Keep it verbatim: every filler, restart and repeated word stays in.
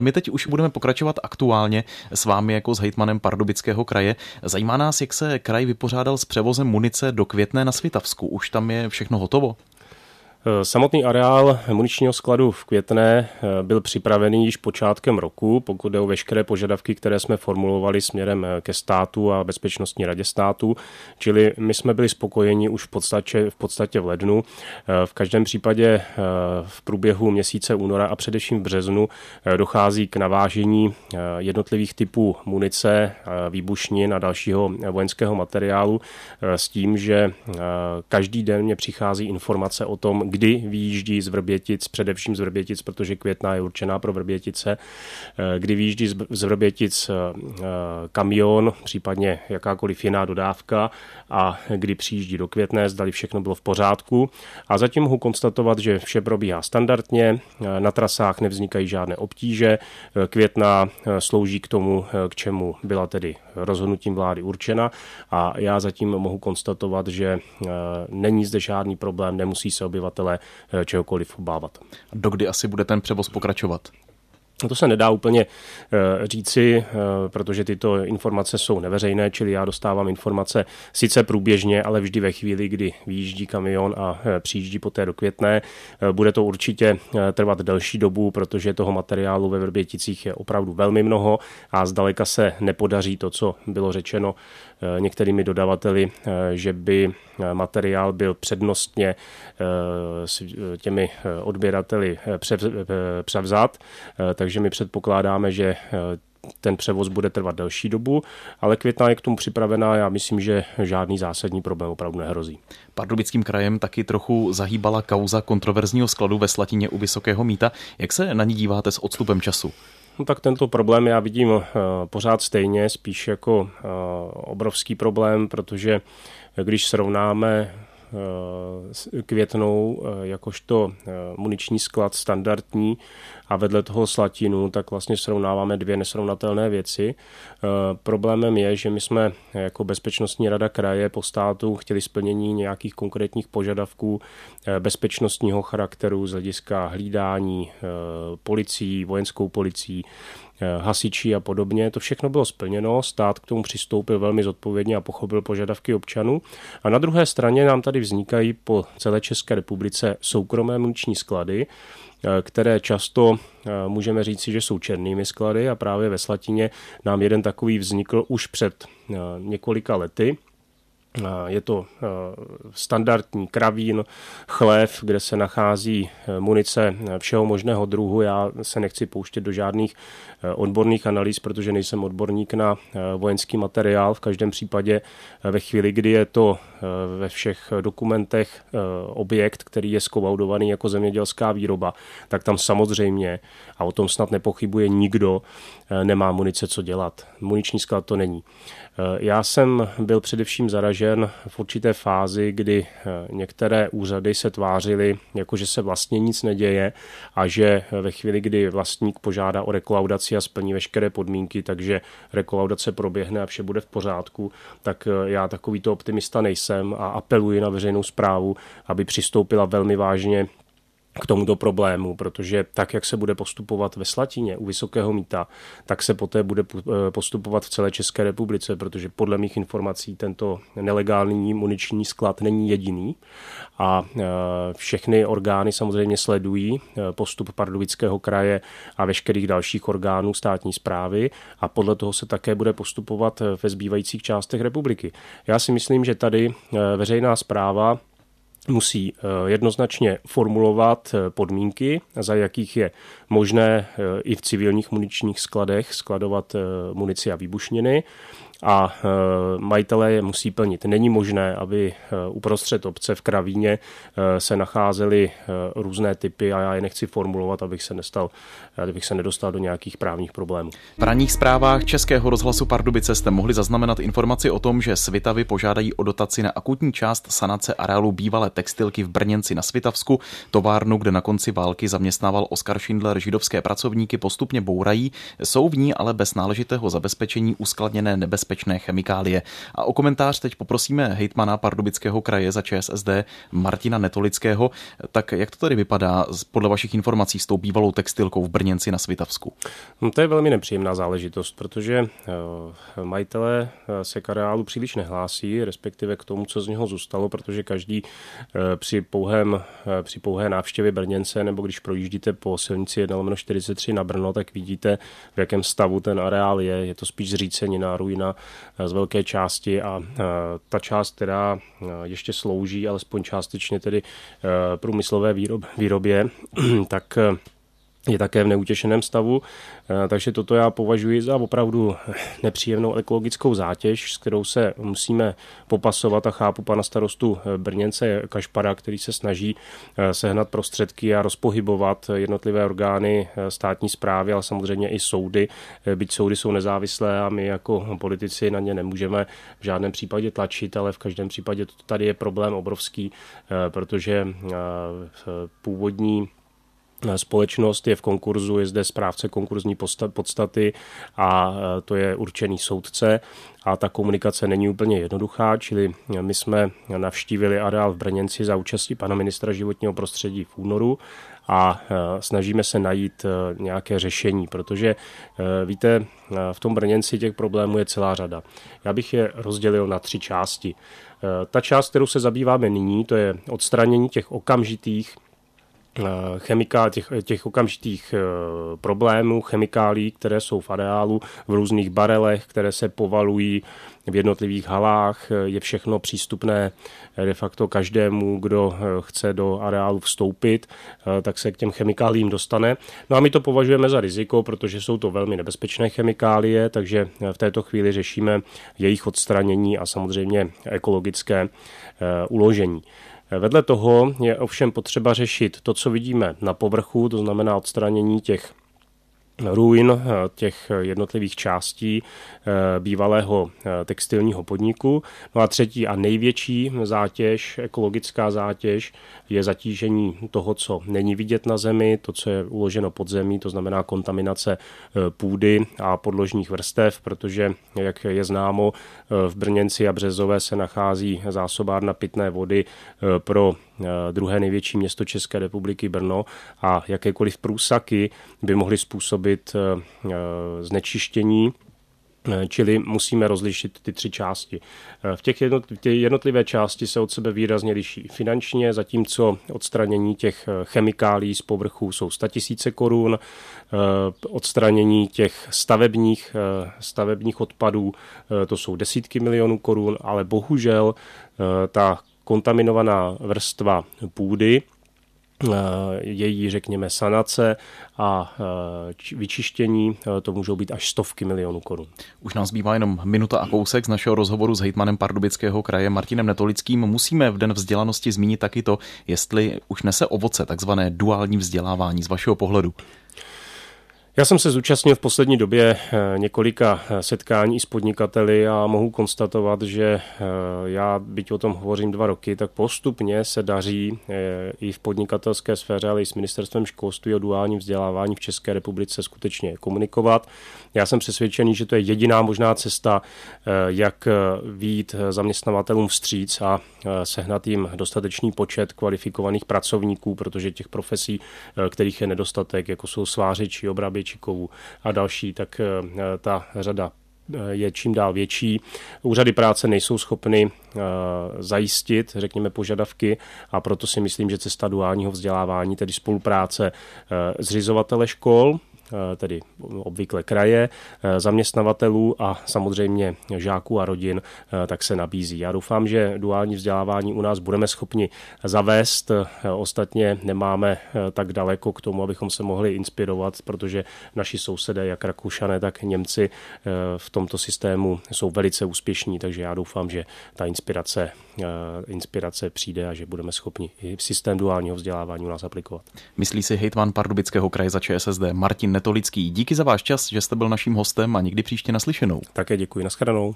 My teď už budeme pokračovat aktuálně s vámi jako s hejtmanem Pardubického kraje. Zajímá nás, jak se kraj vypořádal s převozem munice do Květné na Svitavsku. Už tam je všechno hotovo? Samotný areál muničního skladu v Květné byl připravený již počátkem roku, pokud jde o veškeré požadavky, které jsme formulovali směrem ke státu a Bezpečnostní radě státu, čili my jsme byli spokojeni už v podstatě, v podstatě v lednu. V každém případě v průběhu měsíce února a především v březnu dochází k navážení jednotlivých typů munice, výbušnin a dalšího vojenského materiálu s tím, že každý den mě přichází informace o tom, kdy vyjíždí z Vrbětic, především z Vrbětic, protože Květná je určená pro Vrbětice, kdy vyjíždí z Vrbětic kamion, případně jakákoliv jiná dodávka a kdy přijíždí do Květné, zdali všechno bylo v pořádku. A zatím mohu konstatovat, že vše probíhá standardně, na trasách nevznikají žádné obtíže, Květná slouží k tomu, k čemu byla tedy rozhodnutím vlády určena a já zatím mohu konstatovat, že není zde žádný problém, nemusí se obyvatelé čehokoliv obávat. Dokdy asi bude ten převoz pokračovat? To se nedá úplně říci, protože tyto informace jsou neveřejné, čili já dostávám informace sice průběžně, ale vždy ve chvíli, kdy vyjíždí kamion a přijíždí poté do Květné. Bude to určitě trvat delší dobu, protože toho materiálu ve Vrběticích je opravdu velmi mnoho a zdaleka se nepodaří to, co bylo řečeno některými dodavateli, že by materiál byl přednostně s těmi odběrateli převzat, takže my předpokládáme, že ten převoz bude trvat delší dobu, ale Květná je k tomu připravená, já myslím, že žádný zásadní problém opravdu nehrozí. Pardubickým krajem taky trochu zahýbala kauza kontroverzního skladu ve Slatině u Vysokého Mýta. Jak se na ní díváte s odstupem času? No tak tento problém já vidím uh, pořád stejně, spíš jako uh, obrovský problém, protože když srovnáme Květnou jakožto muniční sklad standardní a vedle toho Slatinu, tak vlastně srovnáváme dvě nesrovnatelné věci. Problémem je, že my jsme jako Bezpečnostní rada kraje po státu chtěli splnění nějakých konkrétních požadavků bezpečnostního charakteru z hlediska hlídání policií, vojenskou policií, hasičí a podobně. To všechno bylo splněno, stát k tomu přistoupil velmi zodpovědně a pochopil požadavky občanů. A na druhé straně nám tady vznikají po celé České republice soukromé muniční sklady, které často můžeme říci, že jsou černými sklady a právě ve Slatině nám jeden takový vznikl už před několika lety. Je to standardní kravín, chlév, kde se nachází munice všeho možného druhu. Já se nechci pouštět do žádných odborných analýz, protože nejsem odborník na vojenský materiál. V každém případě ve chvíli, kdy je to ve všech dokumentech objekt, který je skovaudovaný jako zemědělská výroba, tak tam samozřejmě, a o tom snad nepochybuje nikdo, nemá munice co dělat. Muniční sklad to není. Já jsem byl především zaražen v určité fázi, kdy některé úřady se tvářily, jako že se vlastně nic neděje a že ve chvíli, kdy vlastník požádá o rekolaudaci a splní veškeré podmínky, takže rekolaudace proběhne a vše bude v pořádku, tak já takovýto optimista nejsem a apeluji na veřejnou správu, aby přistoupila velmi vážně k tomuto problému, protože tak, jak se bude postupovat ve Slatině u Vysokého Mýta, tak se poté bude postupovat v celé České republice, protože podle mých informací tento nelegální muniční sklad není jediný a všechny orgány samozřejmě sledují postup Pardubického kraje a veškerých dalších orgánů státní správy a podle toho se také bude postupovat ve zbývajících částech republiky. Já si myslím, že tady veřejná správa musí jednoznačně formulovat podmínky, za jakých je možné i v civilních muničních skladech skladovat munici a výbušniny a majitelé je musí plnit. Není možné, aby uprostřed obce v kravíně se nacházely různé typy a já je nechci formulovat, abych se nestal, abych se nedostal do nějakých právních problémů. V ranních zprávách Českého rozhlasu Pardubice jste mohli zaznamenat informaci o tom, že Svitavy požádají o dotaci na akutní část sanace areálu bývalé textilky v Brněnci na Svitavsku. Továrnu, kde na konci války zaměstnával Oskar Schindler židovské pracovníky, postupně bourají. Jsou v ní ale bez náležitého zabezpečení uskladněné nebezpečné nebezpečné chemikálie. A o komentář teď poprosíme hejtmana Pardubického kraje za ČSSD Martina Netolického. Tak jak to tady vypadá podle vašich informací s tou bývalou textilkou v Brněnci na Svitavsku? No, to je velmi nepříjemná záležitost, protože majitelé se k areálu příliš nehlásí, respektive k tomu, co z něho zůstalo, protože každý při pouhém, při pouhé návštěvě Brněnce nebo když projíždíte po silnici jedna lomeno čtyřicet tři na Brno, tak vidíte, v jakém stavu ten areál je. Je to spíš zřícenina, ruina z velké části a ta část, která ještě slouží, alespoň částečně tedy průmyslové výrob, výrobě, tak je také v neutěšeném stavu, takže toto já považuji za opravdu nepříjemnou ekologickou zátěž, s kterou se musíme popasovat a chápu pana starostu Brněnce Kašpara, který se snaží sehnat prostředky a rozpohybovat jednotlivé orgány státní správy, ale samozřejmě i soudy, byť soudy jsou nezávislé a my jako politici na ně nemůžeme v žádném případě tlačit, ale v každém případě tady je problém obrovský, protože původní společnost je v konkurzu, je zde správce konkurzní podstaty a to je určený soudce a ta komunikace není úplně jednoduchá, čili my jsme navštívili areál v Brněnci za účastí pana ministra životního prostředí v únoru a snažíme se najít nějaké řešení, protože víte, v tom Brněnci těch problémů je celá řada. Já bych je rozdělil na tři části. Ta část, kterou se zabýváme nyní, to je odstranění těch okamžitých chemika, těch, těch okamžitých problémů, chemikálí, které jsou v areálu, v různých barelech, které se povalují v jednotlivých halách. Je všechno přístupné de facto každému, kdo chce do areálu vstoupit, tak se k těm chemikálím dostane. No a my to považujeme za riziko, protože jsou to velmi nebezpečné chemikálie, takže v této chvíli řešíme jejich odstranění a samozřejmě ekologické uložení. Vedle toho je ovšem potřeba řešit to, co vidíme na povrchu, to znamená odstranění těch ruin, těch jednotlivých částí bývalého textilního podniku. No a třetí a největší zátěž, ekologická zátěž, je zatížení toho, co není vidět na zemi, to, co je uloženo pod zemí, to znamená kontaminace půdy a podložních vrstev, protože, jak je známo, v Brněnci a Březové se nachází zásobárna pitné vody pro druhé největší město České republiky Brno a jakékoliv průsaky by mohly způsobit znečištění, čili musíme rozlišit ty tři části. V těch jednotlivé části se od sebe výrazně liší finančně, zatímco odstranění těch chemikálí z povrchu jsou statisíce korun, odstranění těch stavebních, stavebních odpadů to jsou desítky milionů korun, ale bohužel ta kontaminovaná vrstva půdy, její, řekněme, sanace a vyčištění, to můžou být až stovky milionů korun. Už nám zbývá jenom minuta a kousek z našeho rozhovoru s hejtmanem Pardubického kraje Martinem Netolickým. Musíme v Den vzdělanosti zmínit taky to, jestli už nese ovoce takzvané duální vzdělávání z vašeho pohledu. Já jsem se zúčastnil v poslední době několika setkání s podnikateli a mohu konstatovat, že já, byť o tom hovořím dva roky, tak postupně se daří i v podnikatelské sféře, ale i s ministerstvem školství o duálním vzdělávání v České republice skutečně komunikovat. Já jsem přesvědčený, že to je jediná možná cesta, jak vyjít zaměstnavatelům vstříc a sehnat jim dostatečný počet kvalifikovaných pracovníků, protože těch profesí, kterých je nedostatek, jako jsou svářiči, obráběči kovů a další, tak ta řada je čím dál větší. Úřady práce nejsou schopny zajistit, řekněme, požadavky a proto si myslím, že cesta duálního vzdělávání, tedy spolupráce zřizovatele škol, tedy obvykle kraje, zaměstnavatelů a samozřejmě žáků a rodin, tak se nabízí. Já doufám, že duální vzdělávání u nás budeme schopni zavést. Ostatně nemáme tak daleko k tomu, abychom se mohli inspirovat, protože naši sousedé, jak Rakušané, tak Němci v tomto systému jsou velice úspěšní, takže já doufám, že ta inspirace, inspirace přijde a že budeme schopni i systém duálního vzdělávání u nás aplikovat. Myslí si hejtman Pardubického kraje za ČSSD Martin Netolický. Díky za váš čas, že jste byl naším hostem a někdy příště naslyšenou. Také děkuji, nashledanou.